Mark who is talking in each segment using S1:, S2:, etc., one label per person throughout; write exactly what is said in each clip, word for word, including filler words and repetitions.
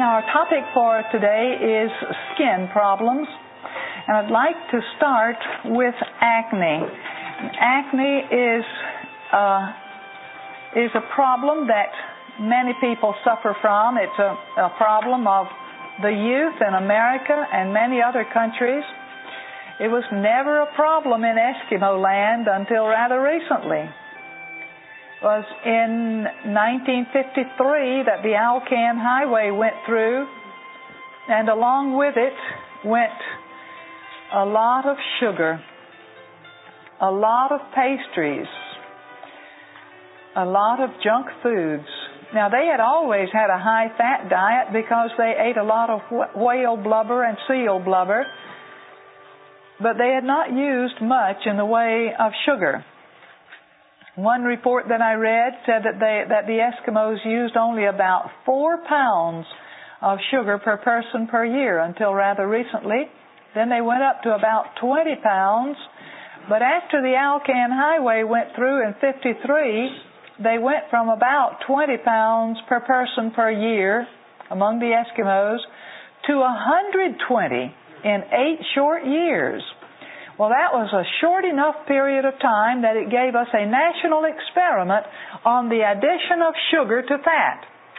S1: Now, our topic for today is skin problems, and I'd like to start with acne. Acne is uh, is a problem that many people suffer from. It's a, a problem of the youth in America and many other countries. It was never a problem in Eskimo land until rather recently. It was in nineteen fifty-three that the Alcan Highway went through, and along with it went a lot of sugar, a lot of pastries, a lot of junk foods. Now, they had always had a high-fat diet because they ate a lot of whale blubber and seal blubber, but they had not used much in the way of sugar. One report that I read said that they that the Eskimos used only about four pounds of sugar per person per year until rather recently. Then they went up to about twenty pounds. But after the Alcan Highway went through in fifty-three, they went from about twenty pounds per person per year among the Eskimos to one hundred twenty in eight short years. Well, that was a short enough period of time that it gave us a national experiment on the addition of sugar to fat.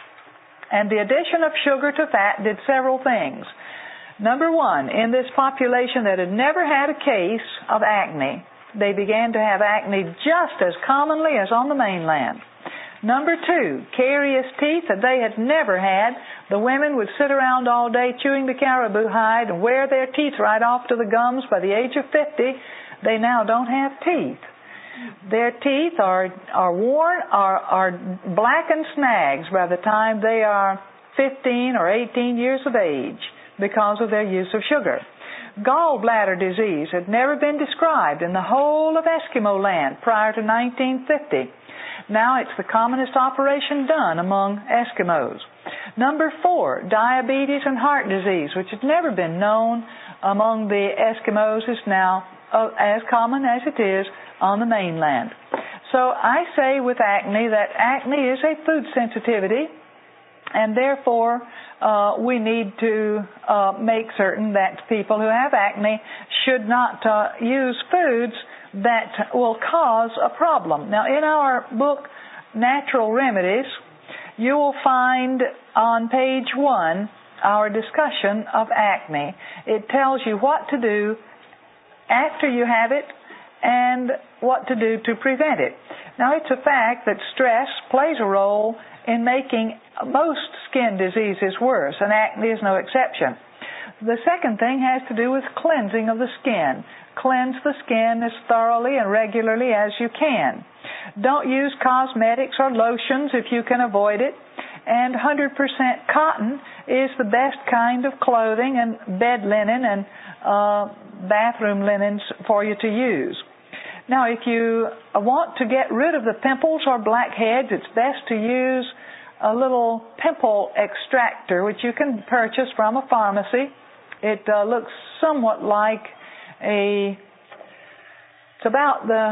S1: And the addition of sugar to fat did several things. Number one, in this population that had never had a case of acne, they began to have acne just as commonly as on the mainland. Number two, carious teeth that they had never had. The women would sit around all day chewing the caribou hide and wear their teeth right off to the gums. By the age of fifty, they now don't have teeth. Their teeth are are worn, are, are black and snags by the time they are fifteen or eighteen years of age because of their use of sugar. Gallbladder disease had never been described in the whole of Eskimo land prior to nineteen fifty. Now it's the commonest operation done among Eskimos. Number four, diabetes and heart disease, which had never been known among the Eskimos, is now uh, as common as it is on the mainland. So I say with acne that acne is a food sensitivity, and therefore uh, we need to uh, make certain that people who have acne should not uh, use foods that will cause a problem. Now, in our book, Natural Remedies, you will find on page one our discussion of acne. It tells you what to do after you have it and what to do to prevent it. Now, it's a fact that stress plays a role in making most skin diseases worse, and acne is no exception. The second thing has to do with cleansing of the skin. Cleanse the skin as thoroughly and regularly as you can. Don't use cosmetics or lotions if you can avoid it. And one hundred percent cotton is the best kind of clothing and bed linen and uh, bathroom linens for you to use. Now, if you want to get rid of the pimples or blackheads, it's best to use a little pimple extractor, which you can purchase from a pharmacy. It uh, looks somewhat like a, it's about the,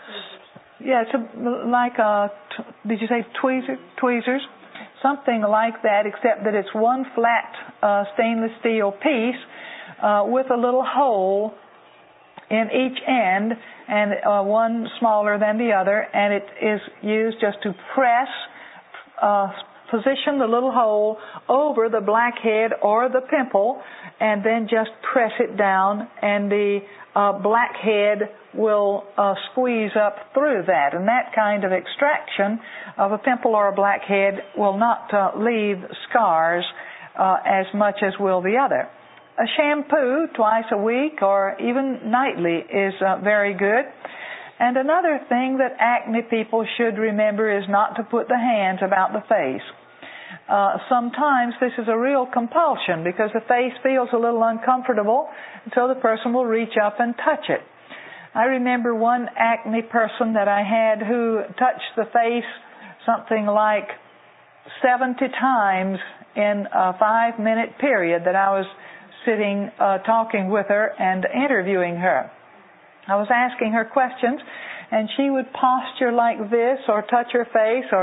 S1: yeah, it's a, like a, did you say tweezer, tweezers? Something like that, except that it's one flat uh, stainless steel piece uh, with a little hole in each end, and uh, one smaller than the other, and it is used just to press, uh, position the little hole over the blackhead or the pimple, and then just press it down, and the uh, blackhead will uh, squeeze up through that. And that kind of extraction of a pimple or a blackhead will not uh, leave scars uh, as much as will the other. A shampoo twice a week or even nightly is uh, very good. And another thing that acne people should remember is not to put the hands about the face. Uh, sometimes this is a real compulsion because the face feels a little uncomfortable, and so the person will reach up and touch it. I remember one acne person that I had who touched the face something like seventy times in a five-minute period that I was sitting uh, talking with her and interviewing her. I was asking her questions, and she would posture like this or touch her face or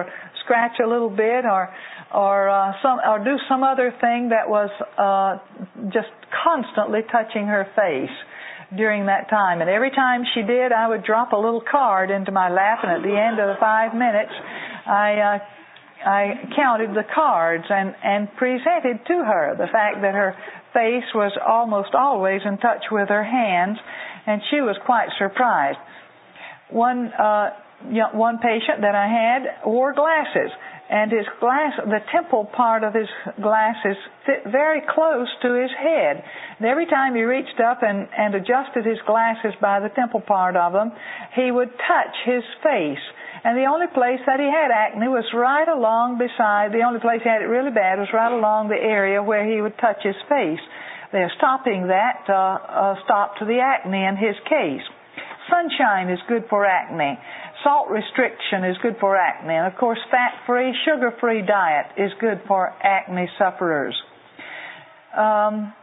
S1: scratch a little bit or or uh, some or do some other thing that was uh, just constantly touching her face during that time. And every time she did, I would drop a little card into my lap, and at the end of the five minutes, I uh, I counted the cards and, and presented to her the fact that her face was almost always in touch with her hands, and she was quite surprised. One uh, one patient that I had wore glasses, and his glass, the temple part of his glasses fit very close to his head. And every time he reached up and, and adjusted his glasses by the temple part of them, he would touch his face. And the only place that he had acne was right along beside, the only place he had it really bad was right along the area where he would touch his face. They're stopping that, uh, uh, stop to the acne in his case. Sunshine is good for acne. Salt restriction is good for acne. And of course, fat-free, sugar-free diet is good for acne sufferers. Um,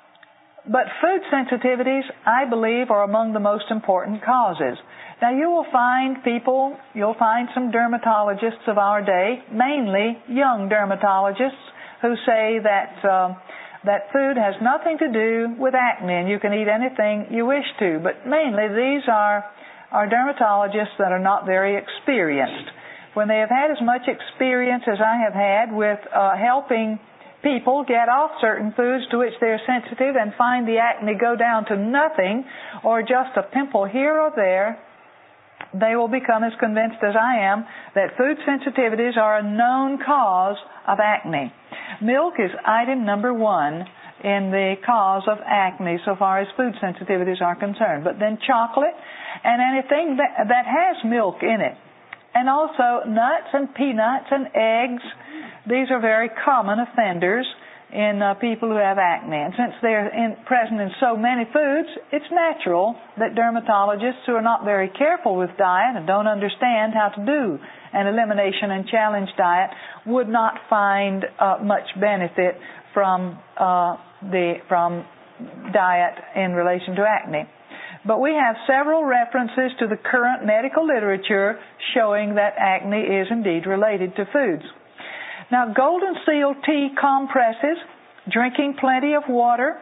S1: but food sensitivities, I believe, are among the most important causes. Now, you will find people, you'll find some dermatologists of our day, mainly young dermatologists, who say that uh, that food has nothing to do with acne and you can eat anything you wish to. But mainly these are, are dermatologists that are not very experienced. When they have had as much experience as I have had with uh, helping people get off certain foods to which they're sensitive and find the acne go down to nothing or just a pimple here or there, they will become as convinced as I am that food sensitivities are a known cause of acne. Milk is item number one in the cause of acne so far as food sensitivities are concerned. But then chocolate and anything that, that has milk in it. And also nuts and peanuts and eggs. These are very common offenders in uh, people who have acne. And since they're in, present in so many foods, it's natural that dermatologists who are not very careful with diet and don't understand how to do an elimination and challenge diet would not find uh, much benefit from uh, the from diet in relation to acne. But we have several references to the current medical literature showing that acne is indeed related to foods. Now, Golden Seal tea compresses, drinking plenty of water,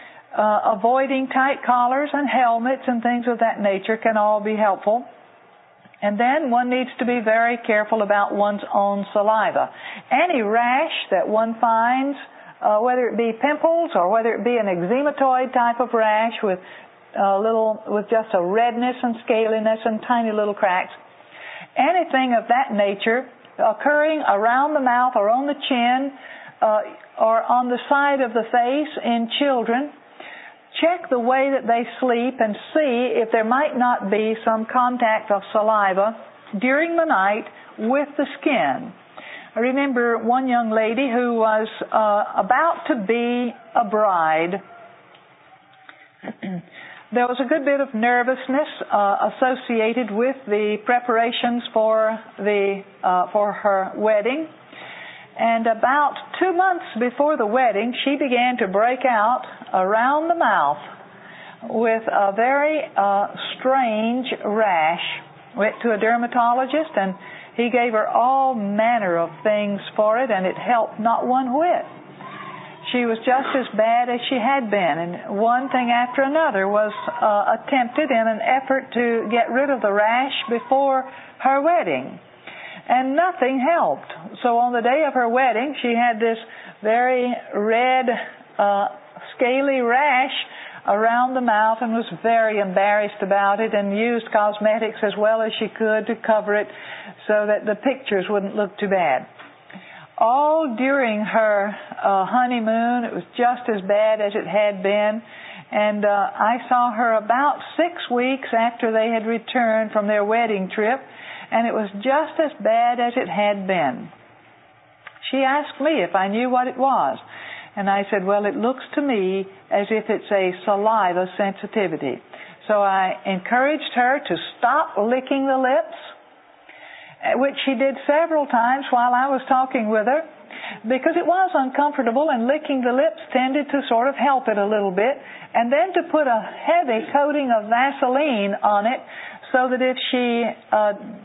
S1: uh, avoiding tight collars and helmets and things of that nature can all be helpful. And then one needs to be very careful about one's own saliva. Any rash that one finds, uh, whether it be pimples or whether it be an eczematoid type of rash with a little, with just a redness and scaliness and tiny little cracks, anything of that nature occurring around the mouth or on the chin uh, or on the side of the face in children, check the way that they sleep and see if there might not be some contact of saliva during the night with the skin. I remember one young lady who was uh, about to be a bride. There was a good bit of nervousness uh, associated with the preparations for the uh, for her wedding. And about two months before the wedding, she began to break out around the mouth with a very uh, strange rash. Went to a dermatologist, and he gave her all manner of things for it, and it helped not one whit. She was just as bad as she had been, and one thing after another was uh, attempted in an effort to get rid of the rash before her wedding. And nothing helped. So on the day of her wedding, she had this very red, uh, scaly rash around the mouth and was very embarrassed about it and used cosmetics as well as she could to cover it so that the pictures wouldn't look too bad. All during her uh, honeymoon, it was just as bad as it had been. And uh, I saw her about six weeks after they had returned from their wedding trip, and it was just as bad as it had been. She asked me if I knew what it was. And I said, well, it looks to me as if it's a saliva sensitivity. So I encouraged her to stop licking the lips, which she did several times while I was talking with her, because it was uncomfortable, and licking the lips tended to sort of help it a little bit. And then to put a heavy coating of Vaseline on it so that if she uh,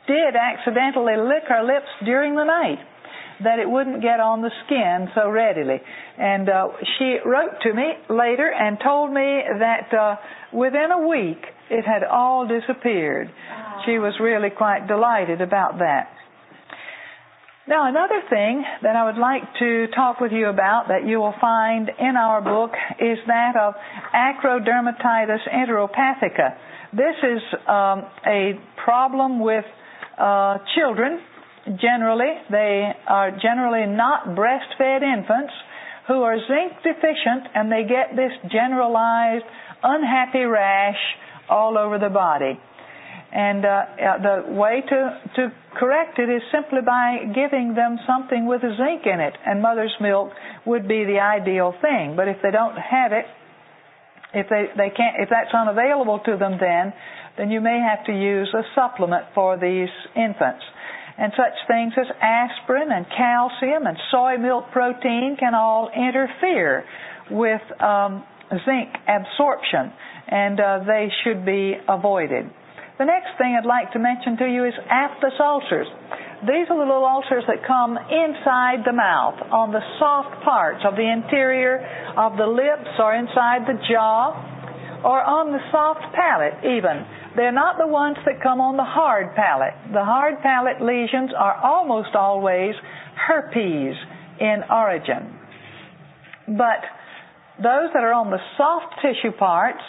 S1: did accidentally lick her lips during the night, that it wouldn't get on the skin so readily. And uh, she wrote to me later and told me that uh, within a week it had all disappeared. Wow. She was really quite delighted about that. Now, another thing that I would like to talk with you about that you will find in our book is that of acrodermatitis enteropathica. This is um, a problem with uh, children. Generally, they are generally not breastfed infants who are zinc deficient, and they get this generalized unhappy rash all over the body. And uh, the way to, to correct it is simply by giving them something with zinc in it, and mother's milk would be the ideal thing. But if they don't have it, if they, they can't, if that's unavailable to them, then then you may have to use a supplement for these infants. And such things as aspirin and calcium and soy milk protein can all interfere with um, zinc absorption, and uh, they should be avoided. The next thing I'd like to mention to you is aphthous ulcers. These are the little ulcers that come inside the mouth, on the soft parts of the interior of the lips, or inside the jaw, or on the soft palate even. They're not the ones that come on the hard palate. The hard palate lesions are almost always herpes in origin. But those that are on the soft tissue parts,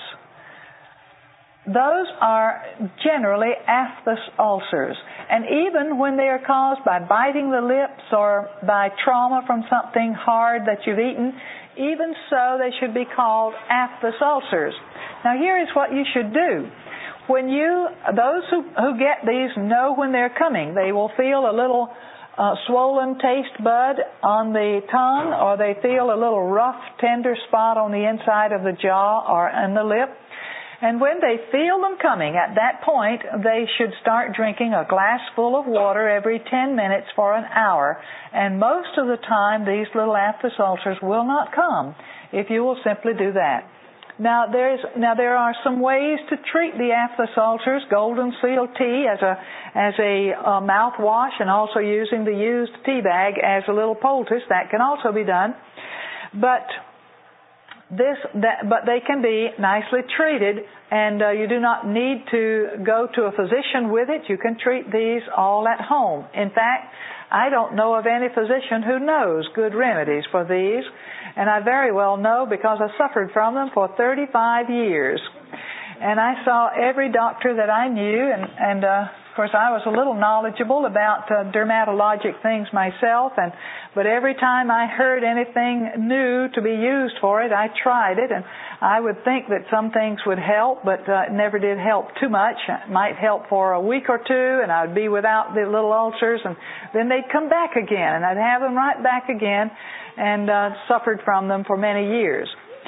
S1: those are generally aphthous ulcers. And even when they are caused by biting the lips or by trauma from something hard that you've eaten, even so they should be called aphthous ulcers. Now here is what you should do. When you, those who, who get these know when they're coming. They will feel a little uh, swollen taste bud on the tongue, or they feel a little rough, tender spot on the inside of the jaw or in the lip. And when they feel them coming, at that point, they should start drinking a glass full of water every ten minutes for an hour. And most of the time, these little aphthous ulcers will not come if you will simply do that. Now, there's, now there are some ways to treat the aphthous ulcers. Golden seal tea as a, as a uh, mouthwash, and also using the used tea bag as a little poultice. That can also be done. But This, that, but they can be nicely treated, and uh, you do not need to go to a physician with it. You can treat these all at home. In fact, I don't know of any physician who knows good remedies for these, and I very well know because I suffered from them for thirty-five years. And I saw every doctor that I knew, and, and uh, of course I was a little knowledgeable about uh, dermatologic things myself, and but every time I heard anything new to be used for it, I tried it, and I would think that some things would help, but uh, it never did help too much. It might help for a week or two, and I would be without the little ulcers, and then they'd come back again, and I'd have them right back again, and uh, suffered from them for many years.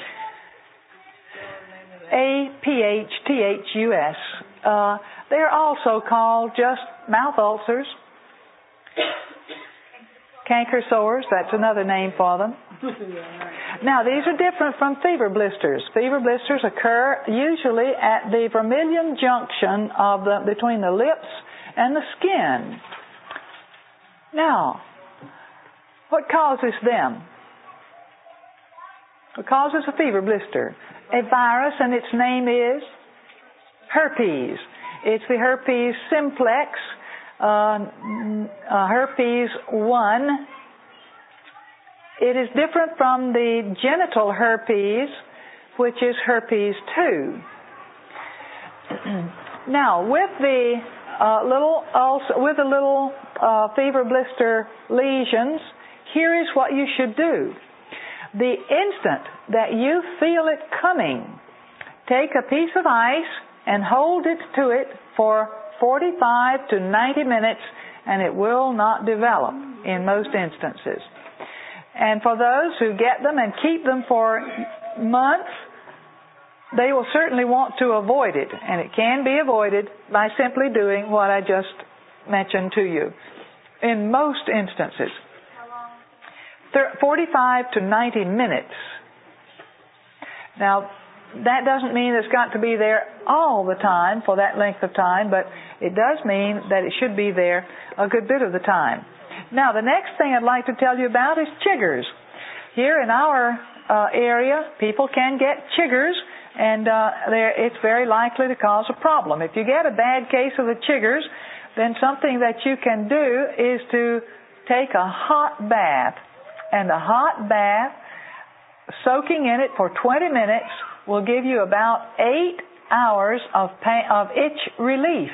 S1: A P H T H U S. Uh, they're also called just mouth ulcers. Canker sores, that's another name for them. Now, these are different from fever blisters. Fever blisters occur usually at the vermilion junction of the between the lips and the skin. Now, what causes them? What causes a fever blister? A virus, and its name is herpes. It's the herpes simplex, uh, uh, herpes one. It is different from the genital herpes, which is herpes two. Now, with the uh, little ulcer, with the little uh, fever blister lesions, here is what you should do. The instant that you feel it coming, take a piece of ice and hold it to it for forty-five to ninety minutes, and it will not develop in most instances. And for those who get them and keep them for months, they will certainly want to avoid it, and it can be avoided by simply doing what I just mentioned to you. In most instances, forty-five to ninety minutes. Now, that doesn't mean it's got to be there all the time for that length of time, but it does mean that it should be there a good bit of the time. Now, the next thing I'd like to tell you about is chiggers. Here in our uh, area, people can get chiggers, and uh, it's very likely to cause a problem. If you get a bad case of the chiggers, then something that you can do is to take a hot bath. And a hot bath, soaking in it for twenty minutes, will give you about eight hours of pain, of itch relief.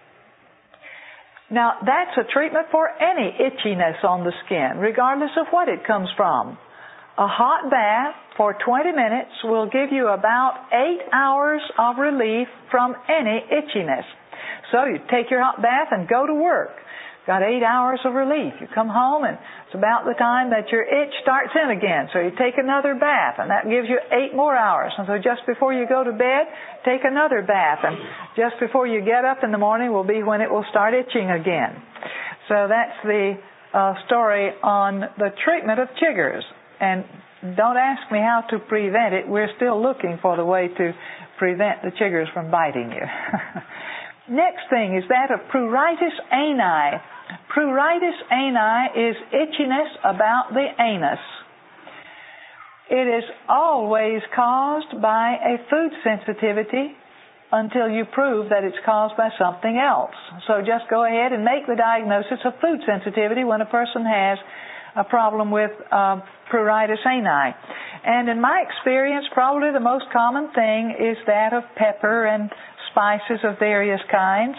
S1: Now, that's a treatment for any itchiness on the skin, regardless of what it comes from. A hot bath for twenty minutes will give you about eight hours of relief from any itchiness. So you take your hot bath and go to work. Got eight hours of relief. You come home and it's about the time that your itch starts in again. So you take another bath and that gives you eight more hours. And so just before you go to bed, take another bath. And just before you get up in the morning will be when it will start itching again. So that's the uh, story on the treatment of chiggers. And don't ask me how to prevent it. We're still looking for the way to prevent the chiggers from biting you. Next thing is that of pruritus ani. Pruritus ani is itchiness about the anus. It is always caused by a food sensitivity until you prove that it's caused by something else. So just go ahead and make the diagnosis of food sensitivity when a person has a problem with uh, pruritus ani. And in my experience, probably the most common thing is that of pepper and spices of various kinds.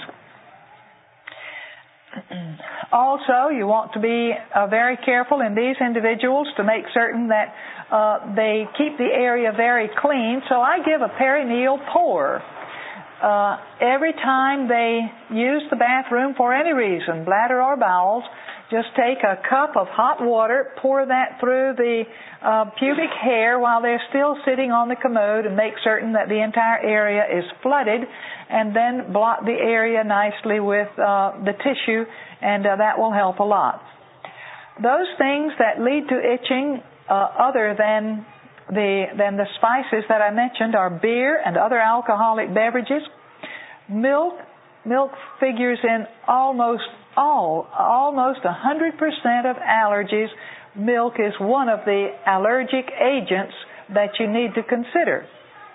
S1: Also, you want to be uh, very careful in these individuals to make certain that uh, they keep the area very clean. So I give a perineal pour. Uh, every time they use the bathroom for any reason, bladder or bowels, just take a cup of hot water, pour that through the uh, pubic hair while they're still sitting on the commode and make certain that the entire area is flooded, and then blot the area nicely with uh, the tissue, and uh, that will help a lot. Those things that lead to itching uh, other than the, than the spices that I mentioned are beer and other alcoholic beverages. Milk, milk figures in almost all, almost one hundred percent of allergies. Milk is one of the allergic agents that you need to consider.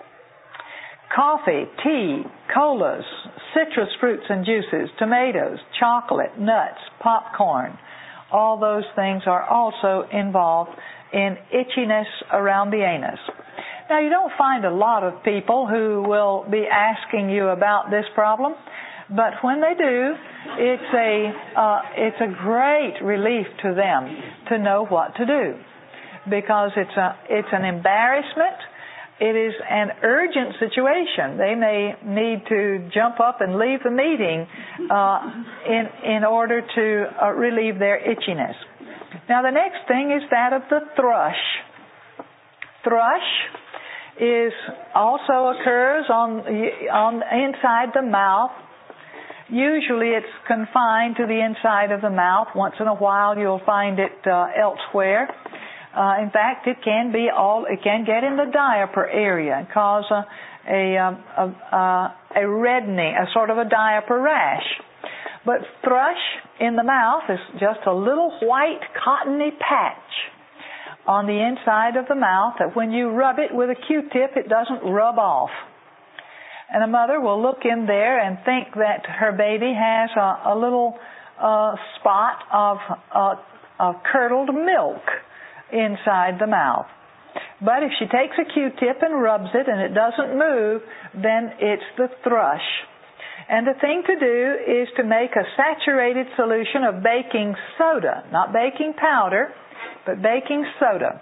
S1: Coffee, tea, colas, citrus fruits and juices, tomatoes, chocolate, nuts, popcorn, all those things are also involved in itchiness around the anus. Now, you don't find a lot of people who will be asking you about this problem, but when they do, it's a uh, it's a great relief to them to know what to do, because it's a it's an embarrassment. It is an urgent situation. They may need to jump up and leave the meeting uh, in in order to uh, relieve their itchiness. Now, the next thing is that of the thrush. Thrush is also occurs on on inside the mouth. Usually, it's confined to the inside of the mouth. Once in a while, you'll find it uh, elsewhere. Uh, in fact, it can be all. It can get in the diaper area and cause a a, a, a, a reddening, a sort of a diaper rash. But thrush in the mouth is just a little white cottony patch on the inside of the mouth that when you rub it with a Q-tip, it doesn't rub off. And a mother will look in there and think that her baby has a, a little uh, spot of, uh, of curdled milk inside the mouth. But if she takes a Q-tip and rubs it and it doesn't move, then it's the thrush. And the thing to do is to make a saturated solution of baking soda, not baking powder, but baking soda.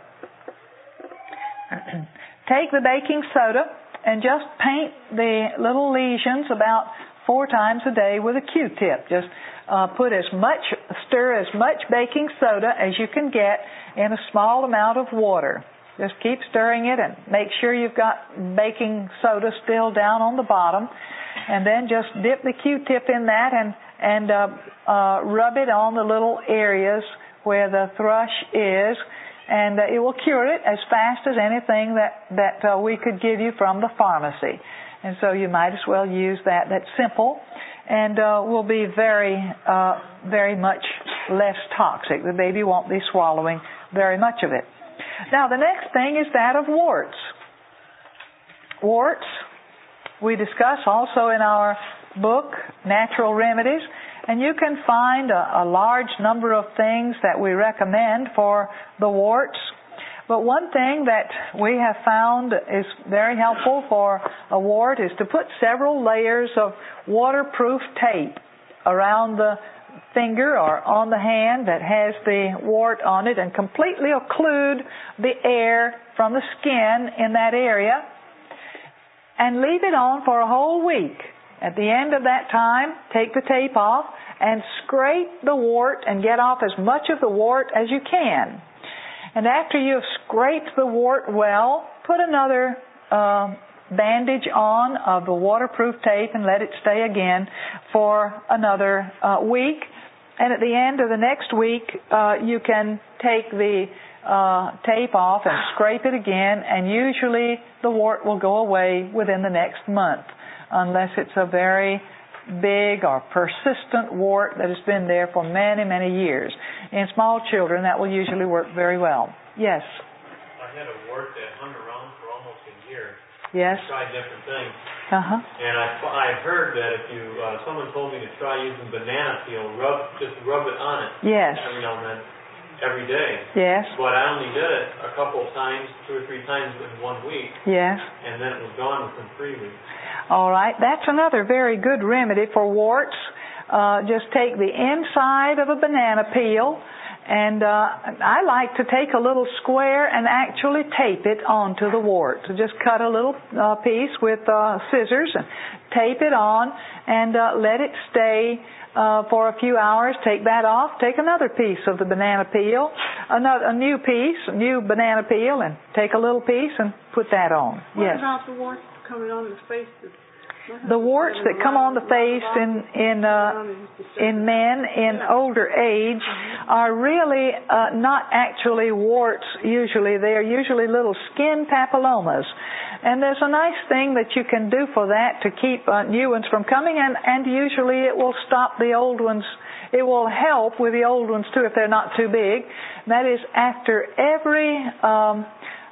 S1: Take the baking soda and just paint the little lesions about four times a day with a Q-tip. Just uh, put as much, stir as much baking soda as you can get in a small amount of water. Just keep stirring it and make sure you've got baking soda still down on the bottom. And then just dip the Q-tip in that and, and uh, uh, rub it on the little areas where the thrush is. and uh, it will cure it as fast as anything that, that uh, we could give you from the pharmacy. And so you might as well use that. That's simple and uh, will be very, uh, very much less toxic. The baby won't be swallowing very much of it. Now, the next thing is that of warts. Warts, we discuss also in our book, Natural Remedies, and you can find a, a large number of things that we recommend for the warts. But one thing that we have found is very helpful for a wart is to put several layers of waterproof tape around the finger or on the hand that has the wart on it and completely occlude the air from the skin in that area and leave it on for a whole week. At the end of that time, take the tape off and scrape the wart and get off as much of the wart as you can. And after you've scraped the wart well, put another uh, bandage on of the waterproof tape and let it stay again for another uh, week. And at the end of the next week, uh, you can take the uh, tape off and scrape it again, and usually the wart will go away within the next month, unless it's a very big or persistent wart that has been there for many, many years. In small children, that will usually work very well. Yes?
S2: I had a wart that hung around for almost a year.
S1: Yes?
S2: I tried different things.
S1: Uh-huh.
S2: And I, I heard that if you, uh, someone told me to try using banana peel, rub, just rub it on it.
S1: Yes.
S2: Every now and then, every day.
S1: Yes.
S2: But I only did it a couple of times, two or three times in one week.
S1: Yes.
S2: And then it was gone within three weeks.
S1: All right. That's another very good remedy for warts. Uh, just take the inside of a banana peel, and uh, I like to take a little square and actually tape it onto the wart. So just cut a little uh, piece with uh, scissors and tape it on and uh, let it stay uh, for a few hours. Take that off. Take another piece of the banana peel, another a new piece, a new banana peel, and take a little piece and put that on.
S3: What
S1: yes.
S3: about the warts coming on the face?
S1: The warts that come on the face in in uh, in men in older age are really uh, not actually warts. Usually, they are usually little skin papillomas, and there's a nice thing that you can do for that to keep uh, new ones from coming, and and usually it will stop the old ones. It will help with the old ones too if they're not too big. That is, after every um,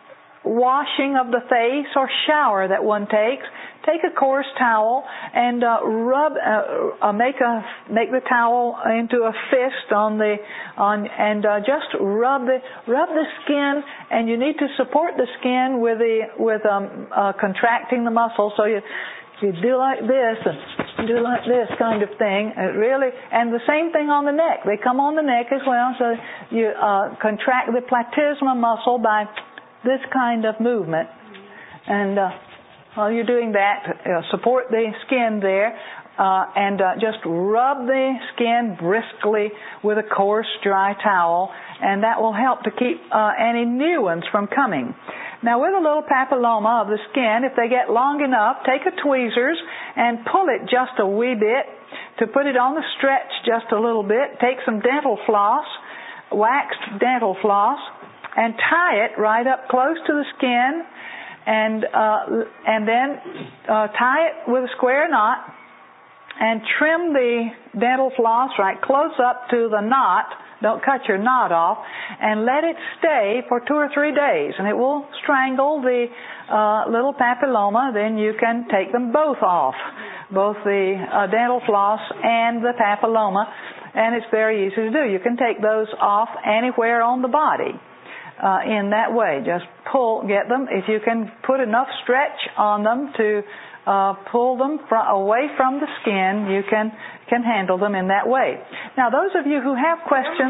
S1: washing of the face or shower that one takes, take a coarse towel and uh, rub, uh, uh, make a make the towel into a fist on the on, and uh, just rub the rub the skin. And you need to support the skin with the with um, uh, contracting the muscle. So you you do like this and do like this kind of thing. It really, and the same thing on the neck. They come on the neck as well. So you uh, contract the platysma muscle by this kind of movement, and uh, while you're doing that, uh, support the skin there, uh, and uh, just rub the skin briskly with a coarse, dry towel, and that will help to keep uh, any new ones from coming. Now, with a little papilloma of the skin, if they get long enough, take a tweezers and pull it just a wee bit to put it on the stretch just a little bit. Take some dental floss, waxed dental floss, and tie it right up close to the skin, and uh, and then uh, tie it with a square knot, and trim the dental floss right close up to the knot. Don't cut your knot off, and let it stay for two or three days, and it will strangle the uh, little papilloma. Then you can take them both off, both the uh, dental floss and the papilloma, and it's very easy to do. You can take those off anywhere on the body. Uh, in that way, just pull, get them. If you can put enough stretch on them to uh, pull them fr- away from the skin, you can can handle them in that way. Now, those of you who have questions,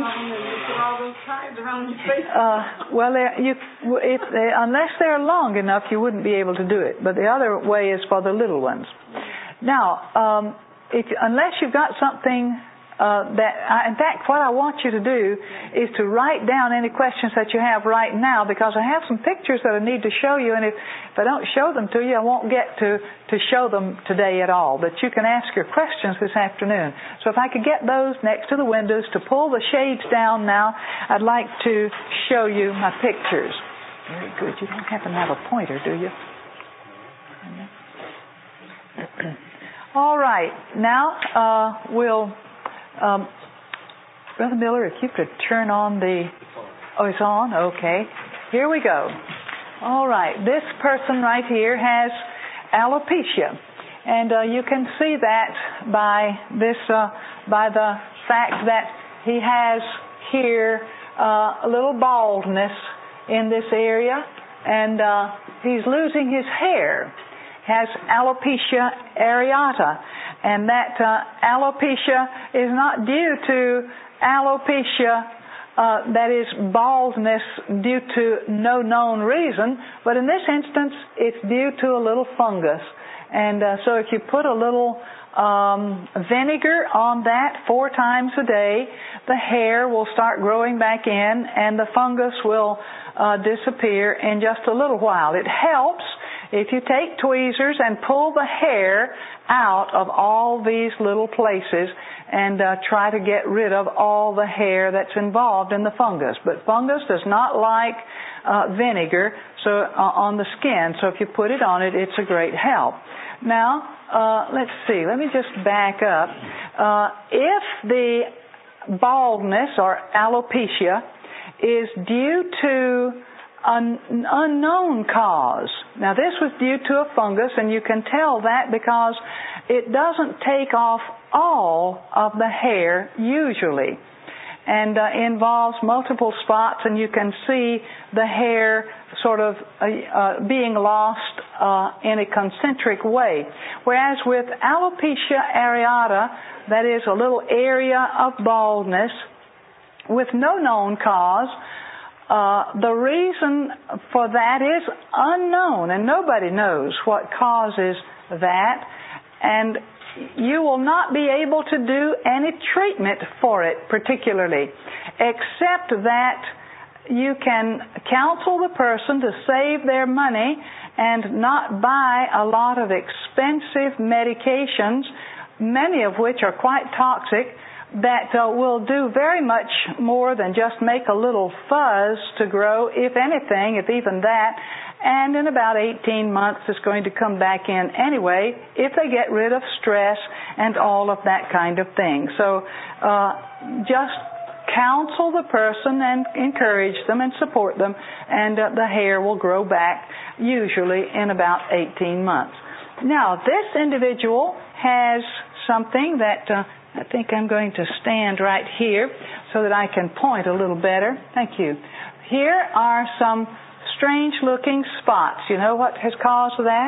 S1: uh, well, you, if they, unless they're long enough, you wouldn't be able to do it. But the other way is for the little ones. Now, um, if, unless you've got something Uh, that I, in fact, what I want you to do is to write down any questions that you have right now, because I have some pictures that I need to show you, and if, if I don't show them to you, I won't get to, to show them today at all. But you can ask your questions this afternoon. So if I could get those next to the windows to pull the shades down now, I'd like to show you my pictures. Very good. You don't happen to have a pointer, do you? All right. Now uh, we'll... Um, Brother Miller, if you could turn on the... Oh, it's on? Okay. Here we go. All right. This person right here has alopecia. And uh, you can see that by this, uh, by the fact that he has here uh, a little baldness in this area. And uh, he's losing his hair. Has alopecia areata. And that uh, alopecia is not due to alopecia, uh, that is baldness due to no known reason, but in this instance it's due to a little fungus. And uh, so if you put a little um, vinegar on that four times a day, the hair will start growing back in and the fungus will uh, disappear in just a little while. It helps if you take tweezers and pull the hair out of all these little places and uh, try to get rid of all the hair that's involved in the fungus. But fungus does not like uh, vinegar so uh, on the skin, so if you put it on it, it's a great help. Now, uh, let's see, let me just back up. Uh, if the baldness or alopecia is due to an unknown cause. Now this was due to a fungus, and you can tell that because it doesn't take off all of the hair usually, and uh, involves multiple spots, and you can see the hair sort of uh, uh, being lost uh, in a concentric way. Whereas with alopecia areata, that is a little area of baldness with no known cause, Uh, the reason for that is unknown, and nobody knows what causes that, and you will not be able to do any treatment for it particularly, except that you can counsel the person to save their money and not buy a lot of expensive medications, many of which are quite toxic, that uh, will do very much more than just make a little fuzz to grow, if anything, if even that, and in about eighteen months it's going to come back in anyway if they get rid of stress and all of that kind of thing. So uh, just counsel the person and encourage them and support them, and uh, the hair will grow back usually in about eighteen months. Now, this individual has something that uh, I think I'm going to stand right here so that I can point a little better. Thank you. Here are some strange-looking spots. You know what has caused that?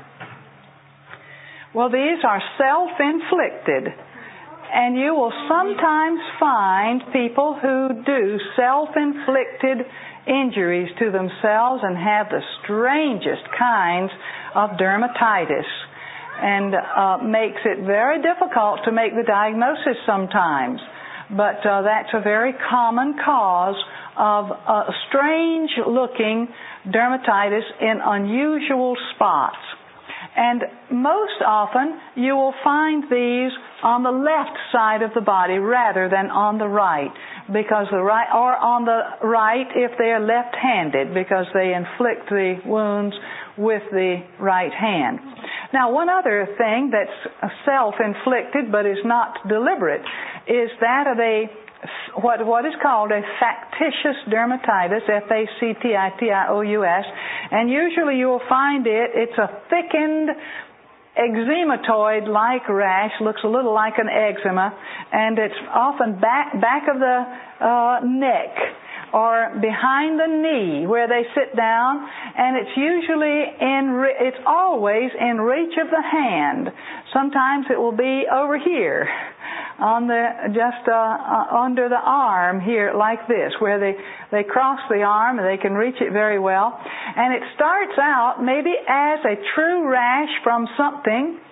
S1: Well, these are self-inflicted. And you will sometimes find people who do self-inflicted injuries to themselves and have the strangest kinds of dermatitis. And uh, makes it very difficult to make the diagnosis sometimes. But uh, that's a very common cause of uh, strange-looking dermatitis in unusual spots. And most often you will find these on the left side of the body rather than on the right, because the right, or on the right if they are left-handed, because they inflict the wounds with the right hand. Now, one other thing that's self-inflicted but is not deliberate is that of a what what is called a factitious dermatitis, F A C T I T I O U S, and usually you will find it, it's a thickened eczematoid like rash, looks a little like an eczema, and it's often back back of the uh, neck or behind the knee where they sit down, and it's usually in, re- it's always in reach of the hand. Sometimes it will be over here, on the, just uh, uh, under the arm here like this, where they, they cross the arm and they can reach it very well. And it starts out maybe as a true rash from something,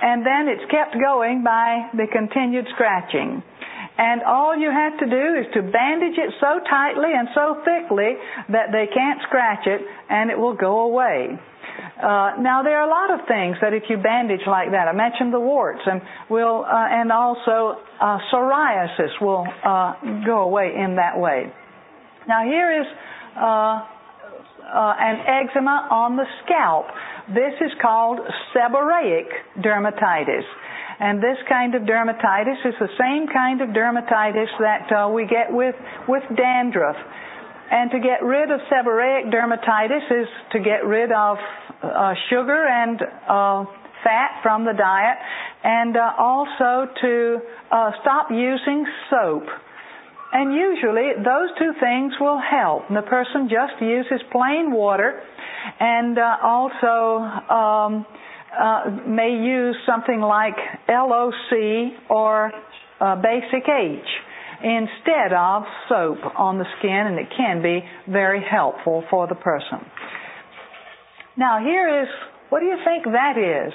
S1: and then it's kept going by the continued scratching. And all you have to do is to bandage it so tightly and so thickly that they can't scratch it, and it will go away. Uh, now there are a lot of things that if you bandage like that, I mentioned the warts, and will, uh, and also uh, psoriasis will uh, go away in that way. Now here is uh, uh, an eczema on the scalp. This is called seborrheic dermatitis. And this kind of dermatitis is the same kind of dermatitis that uh, we get with, with dandruff. And to get rid of seborrheic dermatitis is to get rid of uh, sugar and uh, fat from the diet, and uh, also to uh, stop using soap. And usually those two things will help. The person just uses plain water, and uh, also um, uh, may use something like L O C or uh, Basic H instead of soap on the skin, and it can be very helpful for the person. Now here is, what do you think that is?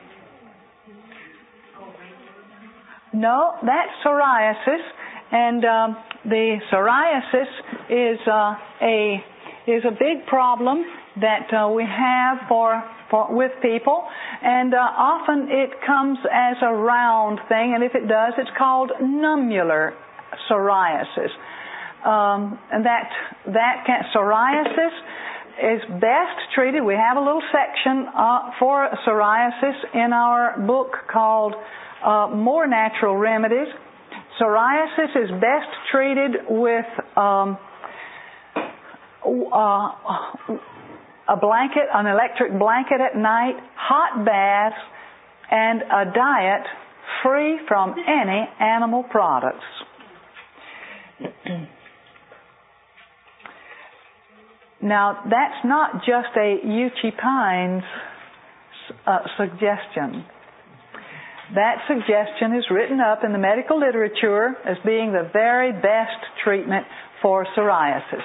S1: No, that's psoriasis, and um, the psoriasis is uh, a is a big problem that uh, we have for, for with people, and uh, often it comes as a round thing, and if it does, it's called nummular psoriasis. Um, and that that can, psoriasis is best treated. We have a little section uh, for psoriasis in our book called uh, More Natural Remedies. Psoriasis is best treated with um, uh, a blanket, an electric blanket at night, hot baths, and a diet free from any animal products. Now, that's not just a Uchee Pines uh, suggestion. That suggestion is written up in the medical literature as being the very best treatment for psoriasis.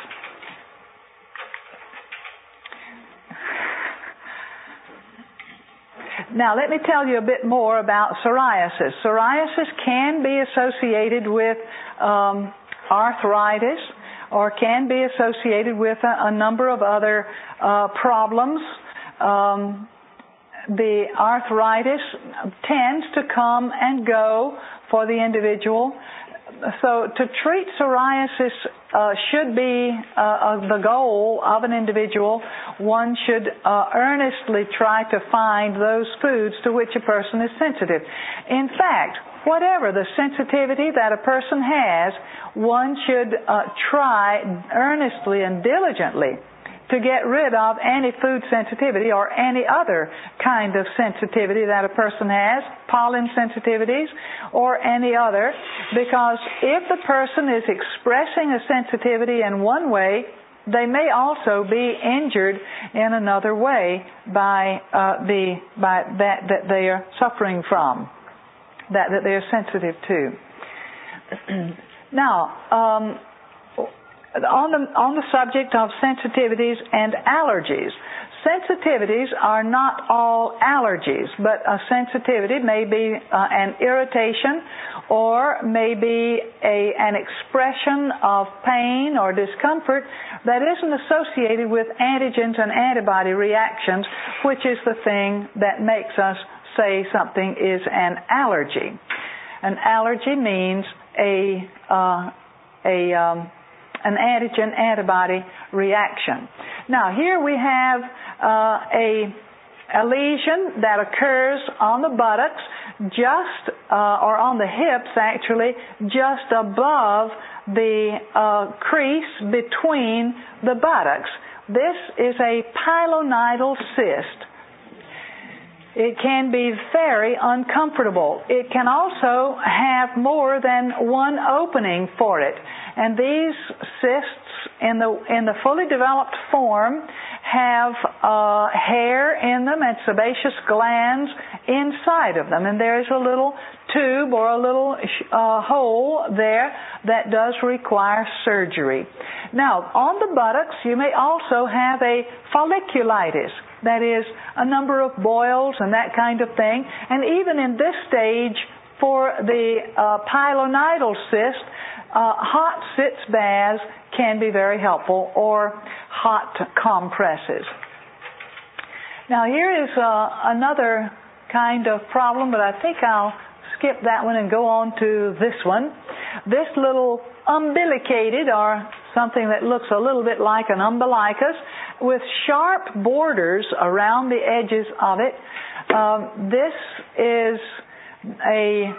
S1: Now, let me tell you a bit more about psoriasis. Psoriasis can be associated with um, arthritis, or can be associated with a, a number of other uh, problems. Um, the arthritis tends to come and go for the individual. So to treat psoriasis uh, should be uh, uh, the goal of an individual. One should uh, earnestly try to find those foods to which a person is sensitive. In fact, whatever the sensitivity that a person has, one should uh, try earnestly and diligently to get rid of any food sensitivity or any other kind of sensitivity that a person has, pollen sensitivities or any other, because if the person is expressing a sensitivity in one way, they may also be injured in another way by uh, the by that that they are suffering from, that that they are sensitive to. Now, um, On the, on the subject of sensitivities and allergies, sensitivities are not all allergies, but a sensitivity may be uh, an irritation or may be a, an expression of pain or discomfort that isn't associated with antigens and antibody reactions, which is the thing that makes us say something is an allergy. An allergy means a uh, a um, an antigen-antibody reaction. Now, here we have uh, a, a lesion that occurs on the buttocks, just uh, or on the hips, actually, just above the uh, crease between the buttocks. This is a pilonidal cyst. It can be very uncomfortable. It can also have more than one opening for it. And these cysts in the in the fully developed form have uh, hair in them and sebaceous glands inside of them. And there's a little tube or a little uh, hole there that does require surgery. Now, on the buttocks, you may also have a folliculitis. That is, a number of boils and that kind of thing. And even in this stage, for the uh, pilonidal cyst, uh, hot sitz baths can be very helpful, or hot compresses. Now, here is uh, another kind of problem, but I think I'll skip that one and go on to this one. This little umbilicated, or something that looks a little bit like an umbilicus, with sharp borders around the edges of it. Um, this is a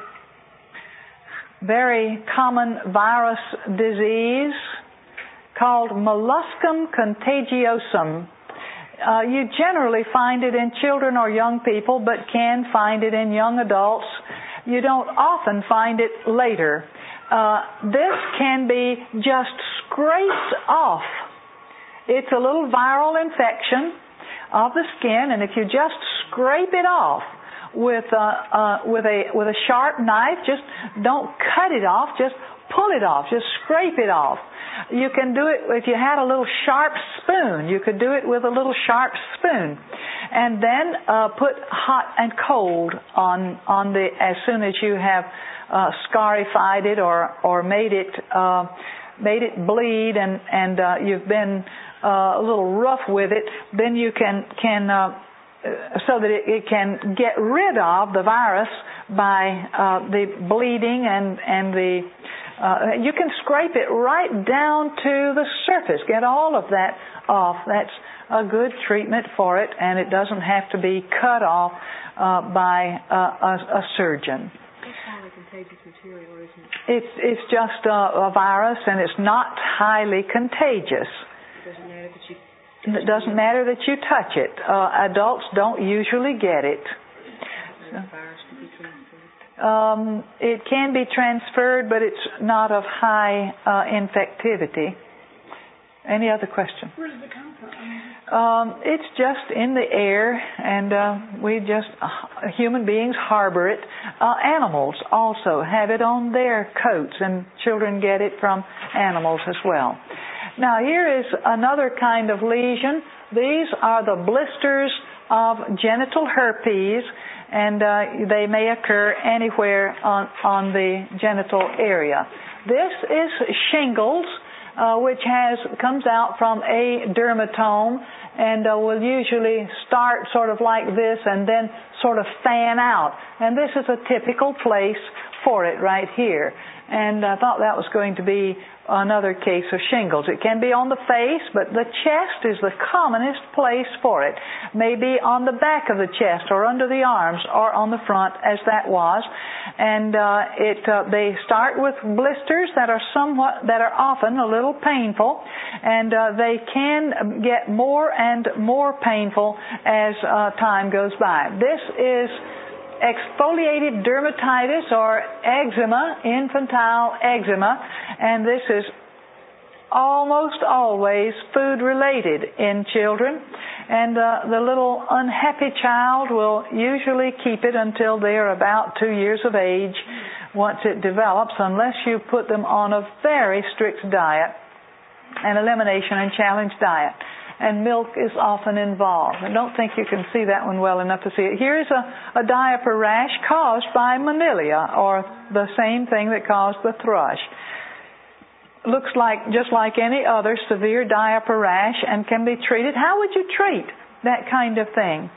S1: very common virus disease called molluscum contagiosum. Uh, you generally find it in children or young people, but can find it in young adults. You don't often find it later. Uh, this can be just scraped off. It's a little viral infection of the skin, and if you just scrape it off with uh, uh, with a with a sharp knife, just don't cut it off, just pull it off, just scrape it off. You can do it if you had a little sharp spoon. You could do it with a little sharp spoon, and then uh, put hot and cold on on the as soon as you have uh, scarified it or or made it uh, made it bleed, and and uh, you've been uh, a little rough with it. Then you can can uh, so that it, it can get rid of the virus by uh, the bleeding and and the. Uh, you can scrape it right down to the surface. Get all of that off. That's a good treatment for it, and it doesn't have to be cut off uh, by uh, a, a surgeon.
S3: It's highly contagious material, isn't it?
S1: It's it's just a, a virus, and it's not highly contagious.
S3: It doesn't matter that you.
S1: It doesn't matter that you touch it. Uh, adults don't usually get it. So. Um, it can be transferred, but it's not of high uh, infectivity. Any other question?
S3: Where does it come from?
S1: Um, it's just in the air, and uh, we just, uh, human beings harbor it. Uh, animals also have it on their coats, and children get it from animals as well. Now, here is another kind of lesion. These are the blisters of genital herpes, and uh, they may occur anywhere on, on the genital area. This is shingles, uh, which has comes out from a dermatome, and uh, will usually start sort of like this and then sort of fan out. And this is a typical place for it right here. And I thought that was going to be another case of shingles. It can be on the face, but the chest is the commonest place for it. Maybe on the back of the chest or under the arms or on the front, as that was. And uh, it uh, they start with blisters that are somewhat that are often a little painful, and uh, they can get more and more painful as uh, time goes by. This is exfoliated dermatitis or eczema, infantile eczema, and this is almost always food related in children, and uh, the little unhappy child will usually keep it until they are about two years of age once it develops, unless you put them on a very strict diet, an elimination and challenge diet. And milk is often involved. I don't think you can see that one well enough to see it. Here's a, a diaper rash caused by Mamilia, or the same thing that caused the thrush. Looks like just like any other severe diaper rash and can be treated. How would you treat that kind of thing?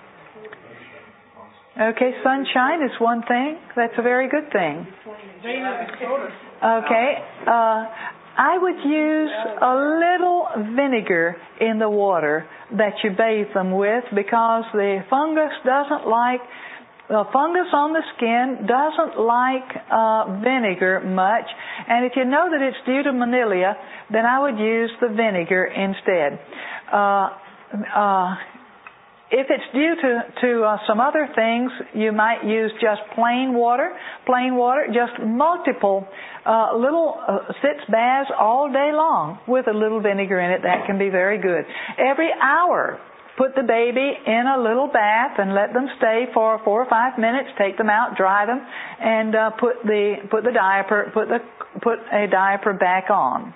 S1: Okay, sunshine is one thing. That's a very good thing. Okay. Uh, I would use a little vinegar in the water that you bathe them with, because the fungus doesn't like, the fungus on the skin doesn't like uh, vinegar much. And if you know that it's due to Mamilia, then I would use the vinegar instead. Uh, uh, If it's due to, to uh, some other things, you might use just plain water. Plain water, just multiple uh, little uh, sitz baths all day long with a little vinegar in it. That can be very good. Every hour put the baby in a little bath and let them stay for four or five minutes. Take them out, dry them, and uh, put the put the diaper put the put a diaper back on.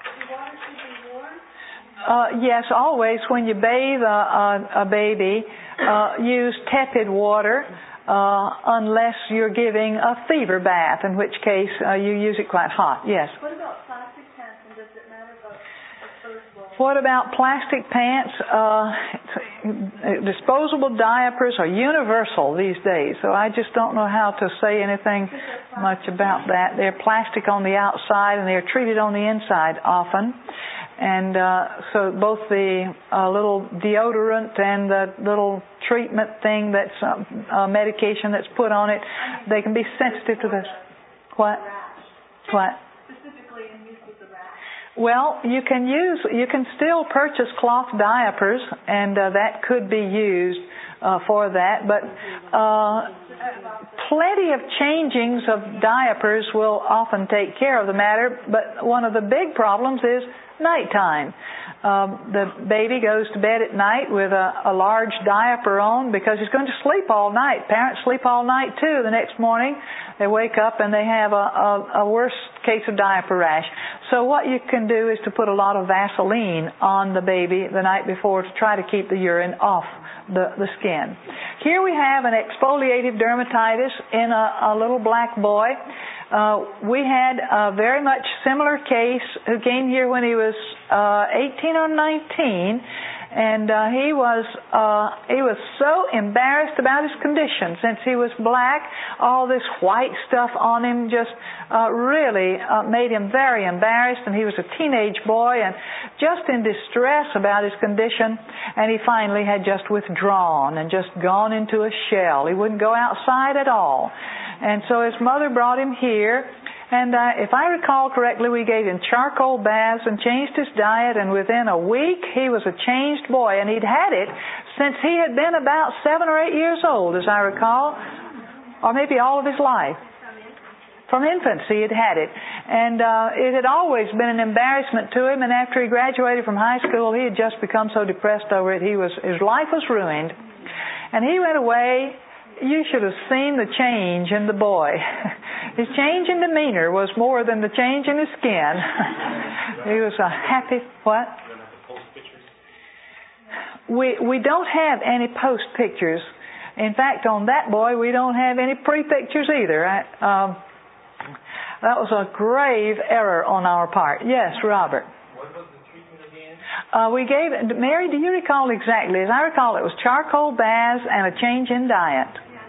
S1: Uh, yes, always when you bathe a, a, a baby, uh, use tepid water. Uh, unless you're giving a fever bath, in which case uh, you use it quite hot. Yes.
S4: What about plastic pants, and does it matter about the first bowl?
S1: What about plastic pants? Uh, disposable diapers are universal these days, so I just don't know how to say anything much about that. They're plastic on the outside and they're treated on the inside often. And uh, so both the uh, little deodorant and the little treatment thing that's um, uh, medication that's put on it, they can be sensitive to this. What? What?
S4: Specifically in use with the rash.
S1: Well, you can use, you can still purchase cloth diapers, and uh, that could be used uh, for that. But uh, plenty of changings of diapers will often take care of the matter. But one of the big problems is nighttime. Um, the baby goes to bed at night with a, a large diaper on because he's going to sleep all night. Parents sleep all night too. The next morning they wake up and they have a, a, a worse case of diaper rash. So what you can do is to put a lot of Vaseline on the baby the night before to try to keep the urine off the, the skin. Here we have an exfoliative dermatitis in a, a little black boy. Uh, we had a very much similar case who came here when he was uh, eighteen or nineteen, and uh, he was uh, he was so embarrassed about his condition since he was black. All this white stuff on him just uh, really uh, made him very embarrassed, and he was a teenage boy and just in distress about his condition. And he finally had just withdrawn and just gone into a shell. He wouldn't go outside at all. And so his mother brought him here, and uh, if I recall correctly, we gave him charcoal baths and changed his diet, and within a week he was a changed boy, and he'd had it since he had been about seven or eight years old, as I recall, or maybe all of his life. From infancy he'd had it, and uh, it had always been an embarrassment to him, and after he graduated from high school he had just become so depressed over it, he was his life was ruined, and he went away. You should have seen the change in the boy. His change in demeanor was more than the change in his skin. He was a happy, what? We we don't have any post pictures. In fact, on that boy, we don't have any pre-pictures either. I, um, that was a grave error on our part. Yes, Robert.
S2: What was the treatment again?
S1: Uh, we gave, Mary, do you recall exactly? As I recall, it was charcoal baths and a change in diet.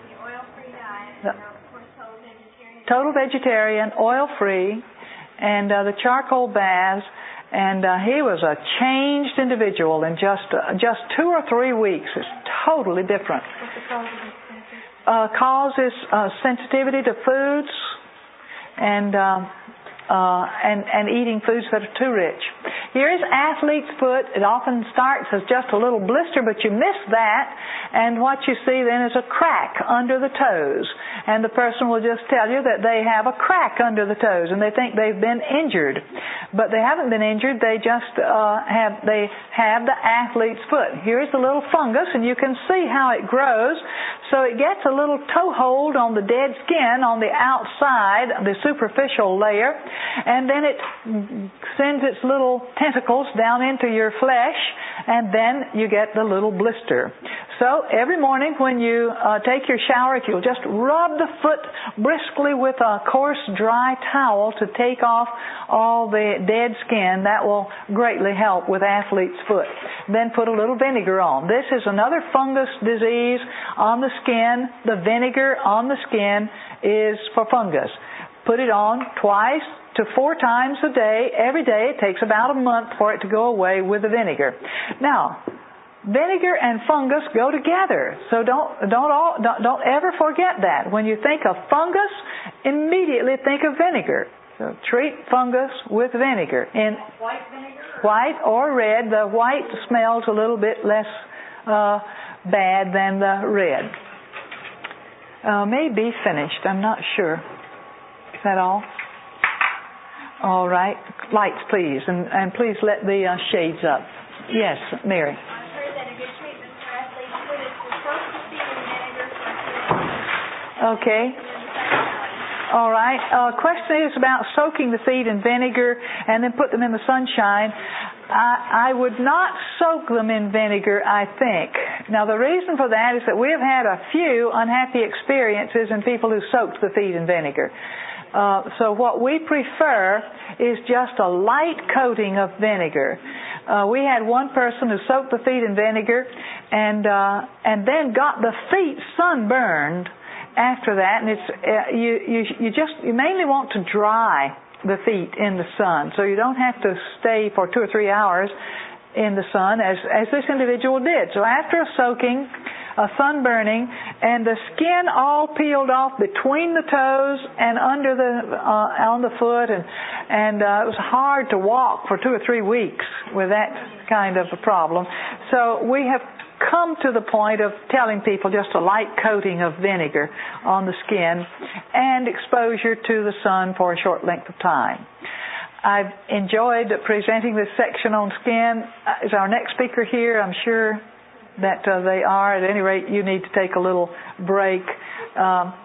S1: Total vegetarian, oil-free, and uh, the charcoal baths, and uh, he was a changed individual in just uh, just two or three weeks. It's totally different.
S4: What's the cause of this cancer?
S1: Uh, cause is uh, sensitivity to foods and um, uh, and and eating foods that are too rich. Here is athlete's foot. It often starts as just a little blister, but you miss that, and what you see then is a crack under the toes. And the person will just tell you that they have a crack under the toes, and they think they've been injured, but they haven't been injured. They just uh, have they have the athlete's foot. Here's the little fungus, and you can see how it grows. So it gets a little toehold on the dead skin on the outside, the superficial layer, and then it sends its little tentacles down into your flesh, and then you get the little blister. So every morning when you uh, take your shower, if you'll just rub the foot briskly with a coarse, dry towel to take off all the dead skin, that will greatly help with athlete's foot. Then put a little vinegar on. This is another fungus disease on the skin. The vinegar on the skin is for fungus. Put it on twice to four times a day. Every day. It takes about a month for it to go away with the vinegar. Now, vinegar and fungus go together, so don't don't all don't, don't ever forget that. When you think of fungus, immediately think of vinegar. So treat fungus with vinegar. In
S4: White vinegar?
S1: White or red. The white smells a little bit less uh, bad than the red. Uh, may be finished. I'm not sure. Is that all? All right. Lights, please, and and please let the uh, shades up. Yes, Mary.
S4: I've heard that a good treatment
S1: Okay. All right. Uh, question is about soaking the feet in vinegar and then put them in the sunshine. I, I would not soak them in vinegar, I think. Now, the reason for that is that we have had a few unhappy experiences in people who soaked the feet in vinegar. Uh, so what we prefer is just a light coating of vinegar. Uh, we had one person who soaked the feet in vinegar and uh, and then got the feet sunburned after that, and it's uh, you you you just you mainly want to dry the feet in the sun, so you don't have to stay for two or three hours in the sun as as this individual did. So after a soaking, a sunburning, and the skin all peeled off between the toes and under the uh, on the foot, and and uh, it was hard to walk for two or three weeks with that kind of a problem. So we have come to the point of telling people just a light coating of vinegar on the skin and exposure to the sun for a short length of time. I've enjoyed presenting this section on skin. Uh, is our next speaker here? I'm sure that uh, they are. At any rate, you need to take a little break. Um,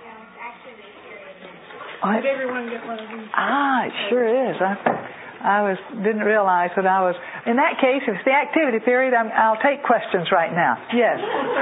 S3: Did everyone get one of these?
S1: Ah, it sure is. I, I was didn't realize that I was. In that case, if it's the activity period, I'm, I'll take questions right now. Yes.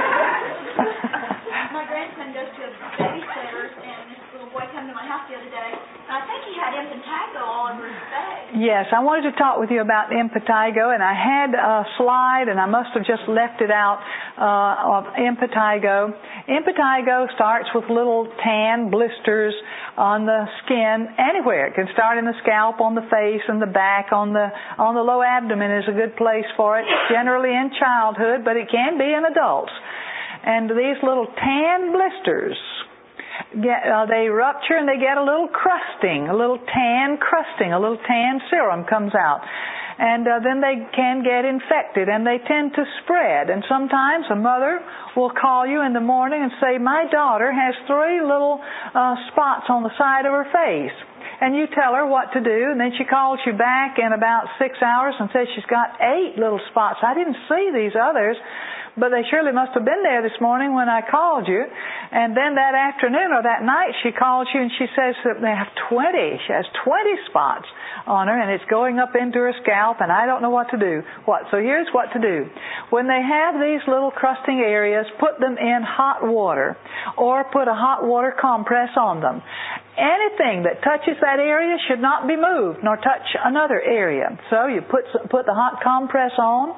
S4: My grandson goes to a babysitter, and this little boy came to my house the other day. I think he had impetigo all over his face.
S1: Yes, I wanted to talk with you about impetigo, and I had a slide, and I must have just left it out, uh, of impetigo. Impetigo starts with little tan blisters on the skin anywhere. It can start in the scalp, on the face, and the back, on the on the low abdomen is a good place for it, generally in childhood, but it can be in adults. And these little tan blisters, Get, uh, they rupture and they get a little crusting, a little tan crusting, a little tan serum comes out. And uh, then they can get infected and they tend to spread. And sometimes a mother will call you in the morning and say, my daughter has three little uh, spots on the side of her face. And you tell her what to do, and then she calls you back in about six hours and says she's got eight little spots. I didn't see these others, but they surely must have been there this morning when I called you. And then that afternoon or that night she calls you and she says that they have twenty. She has twenty spots on her, and it's going up into her scalp, and I don't know what to do. What? So here's what to do. When they have these little crusting areas, put them in hot water or put a hot water compress on them. Anything that touches that area should not be moved nor touch another area. So you put put the hot compress on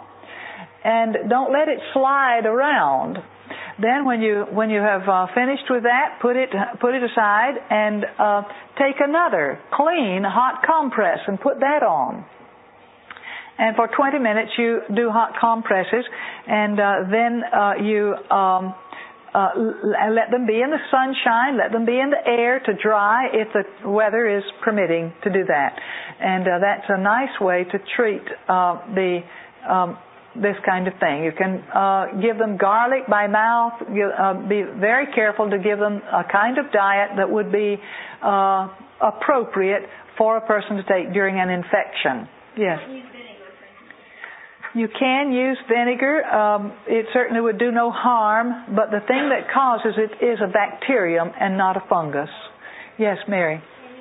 S1: and don't let it slide around. Then when you when you have uh, finished with that, put it put it aside and uh, take another clean hot compress and put that on. And for twenty minutes you do hot compresses, and uh, then uh, you um, uh, let them be in the sunshine, let them be in the air to dry if the weather is permitting to do that. And uh, that's a nice way to treat uh, the um, this kind of thing. You can uh, give them garlic by mouth. You, uh, be very careful to give them a kind of diet that would be uh, appropriate for a person to take during an infection. Yes. You can use vinegar. Um, it certainly would do no harm, but the thing that causes it is a bacterium and not a fungus. Yes, Mary.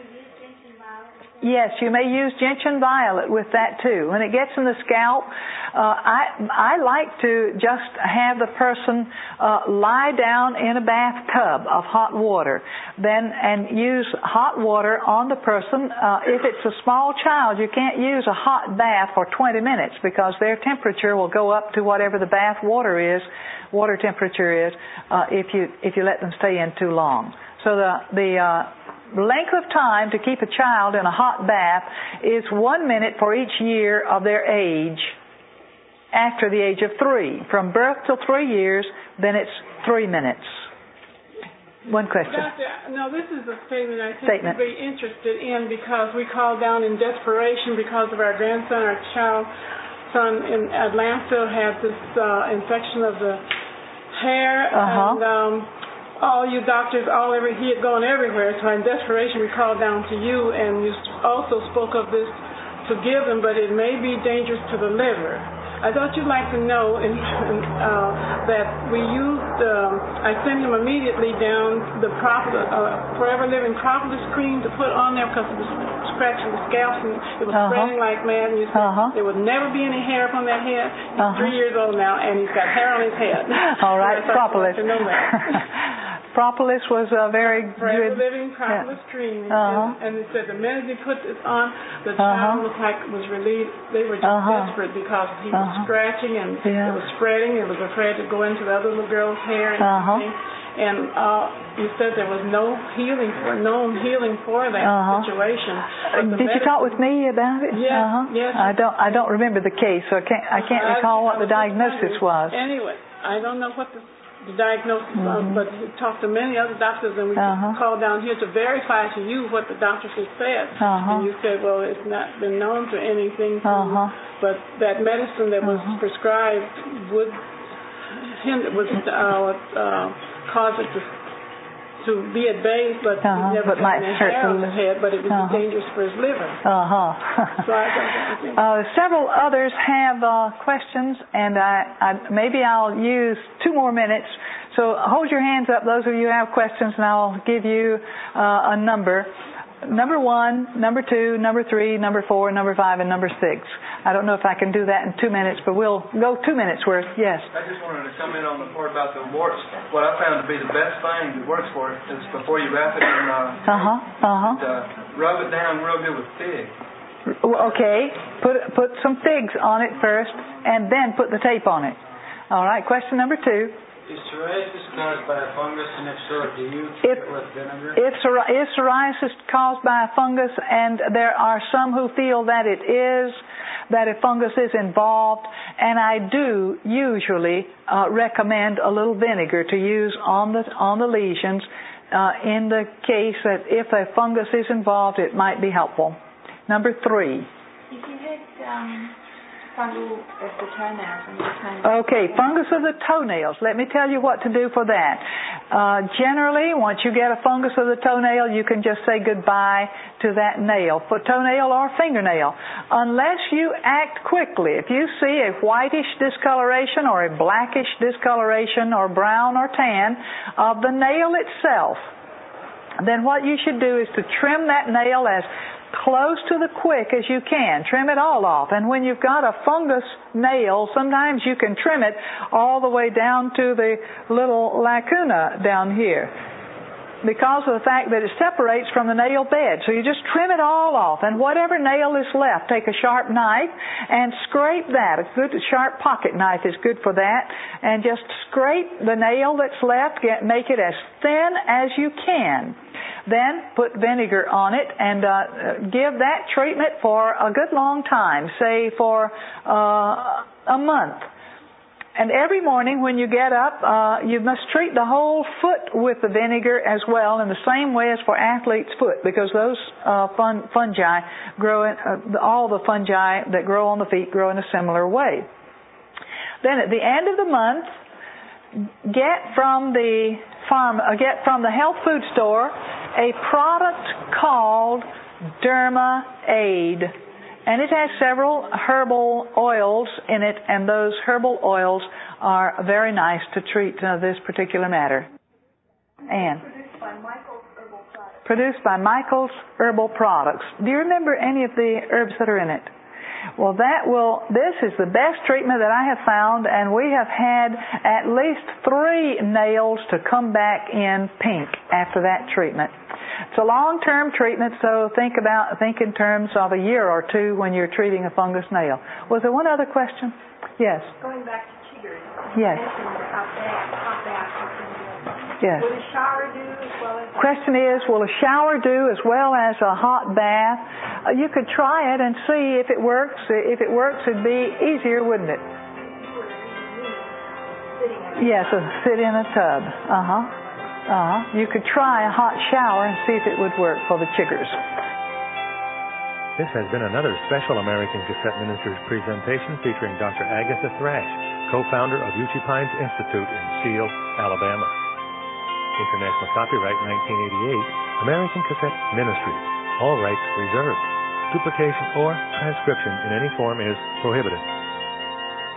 S1: Yes, you may use gentian violet with that too. When it gets in the scalp, uh, I I like to just have the person uh, lie down in a bathtub of hot water, then and use hot water on the person. Uh, if it's a small child, you can't use a hot bath for twenty minutes because their temperature will go up to whatever the bath water is, water temperature is, uh, if you if you let them stay in too long. So the the uh, length of time to keep a child in a hot bath is one minute for each year of their age after the age of three. From birth till three years, then it's three minutes. One question.
S5: Doctor, no, this is a statement I think
S1: Statement.
S5: you'd be interested in because we called down in desperation because of our grandson, our child son in Atlanta had this uh, infection of the hair.
S1: Uh-huh.
S5: And um, all you doctors, all every he had gone everywhere. So in desperation, we called down to you, and you also spoke of this to give him, but it may be dangerous to the liver. I thought you'd like to know in, uh, that we used, um, I sent him immediately down the Propolis, uh, Forever Living Propolis cream to put on there because it was scratching the scalp and it was uh-huh. spreading like mad. And you said uh-huh. there would never be any hair up on that head. He's uh-huh. three years old now and he's got hair on his head.
S1: All right,
S5: so
S1: Propolis.
S5: To know that.
S1: Propolis was a very
S5: Forever
S1: good...
S5: Living Propolis yeah. cream.
S1: Uh-huh.
S5: And they said the minute he put this on, the child
S1: uh-huh.
S5: looked like it was relieved. They were just
S1: uh-huh.
S5: desperate because he
S1: uh-huh.
S5: was scratching and
S1: yeah.
S5: it was spreading. It was afraid to go into the other little girl's hair and
S1: uh-huh.
S5: everything. And uh, you said there was no healing for known healing for that uh-huh. situation.
S1: Uh, did you talk with me about it?
S5: Yes,
S1: uh-huh.
S5: yes.
S1: I don't. I don't remember the case, so I can't. I can't recall what the diagnosis was.
S5: Anyway, I don't know what the, the diagnosis
S1: mm-hmm.
S5: was, but we talked to many other doctors, and we
S1: uh-huh.
S5: called down here to verify to you what the doctors had said.
S1: Uh-huh.
S5: And you said, well, it's not been known for anything, to,
S1: uh-huh.
S5: but that medicine that was
S1: uh-huh.
S5: prescribed would hinder, would uh, uh, cause it to. to be at bay, but
S1: uh-huh.
S5: he never
S1: but
S5: had any hair on his head, but it would
S1: uh-huh.
S5: be dangerous for his liver.
S1: Uh-huh.
S5: so I think, I think
S1: uh, several others have uh, questions, and I, I, maybe I'll use two more minutes. So hold your hands up, those of you who have questions, and I'll give you uh, a number. Number one, number two, number three, number four, number five, and number six. I don't know if I can do that in two minutes, but we'll go two minutes worth. Yes?
S6: I just wanted to comment on the part about the warts. What I found to be the best thing that works for it is before you wrap it in, uh,
S1: uh-huh, uh-huh.
S6: uh, rub it down real good with fig.
S1: Okay, put put some figs on it first, and then put the tape on it. All right, question number two.
S7: Is psoriasis caused by a fungus, and if so, do you treat it with vinegar?
S1: Is, is psoriasis caused by a fungus? And there are some who feel that it is, that a fungus is involved, and I do usually uh, recommend a little vinegar to use on the on the lesions uh, in the case that if a fungus is involved, it might be helpful. Number three.
S4: If you had um, fungal of the toenails and your toenails.
S1: Okay, fungus of the toenails. Let me tell you what to do for that. Uh, generally, once you get a fungus of the toenail, you can just say goodbye to that nail, foot toenail or fingernail, unless you act quickly. If you see a whitish discoloration or a blackish discoloration or brown or tan of the nail itself, then what you should do is to trim that nail as close to the quick as you can. Trim it all off. And when you've got a fungus nail, sometimes you can trim it all the way down to the little lacuna down here, because of the fact that it separates from the nail bed. So you just trim it all off, and whatever nail is left, take a sharp knife and scrape that. A good sharp pocket knife is good for that, and just scrape the nail that's left, get, make it as thin as you can. Then put vinegar on it and uh, give that treatment for a good long time, say for uh, a month. And every morning when you get up, uh, you must treat the whole foot with the vinegar as well, in the same way as for athlete's foot, because those uh, fun, fungi grow in, uh, all the fungi that grow on the feet grow in a similar way. Then at the end of the month, get from the farm, uh, get from the health food store a product called Derma Aid. And it has several herbal oils in it, and those herbal oils are very nice to treat uh, this particular matter. Anne.
S4: Produced by Michael's Herbal Products.
S1: Produced by Michael's Herbal Products. Do you remember any of the herbs that are in it? Well, that will, this is the best treatment that I have found, and we have had at least three nails to come back in pink after that treatment. It's a long-term treatment, so think about, think in terms of a year or two when you're treating a fungus nail. Was there one other question? Yes.
S3: Going back to chiggers.
S1: Yes.
S3: Hot bath, hot bath.
S1: Yes.
S3: Would a shower do as well as...
S1: Question is, will a shower do as well as a hot bath? Uh, you could try it and see if it works. If it works, it'd be easier, wouldn't it? Yes, uh, sit in a tub. Uh-huh. Uh-huh. You could try a hot shower and see if it would work for the chiggers.
S8: This has been another special American Cassette Ministers presentation featuring Doctor Agatha Thrash, co-founder of Uchee Pines Institute in Seal, Alabama. International copyright nineteen eighty-eight, American Cassette Ministries. All rights reserved. Duplication or transcription in any form is prohibited.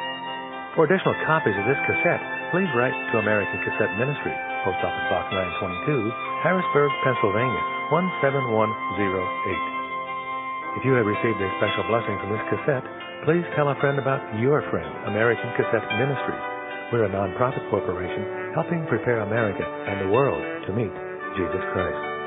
S8: For additional copies of this cassette, please write to American Cassette Ministry, Post Office Box nine twenty-two, Harrisburg, Pennsylvania, one seven one zero eight. If you have received a special blessing from this cassette, please tell a friend about your friend, American Cassette Ministry. We're a non-profit corporation helping prepare America and the world to meet Jesus Christ.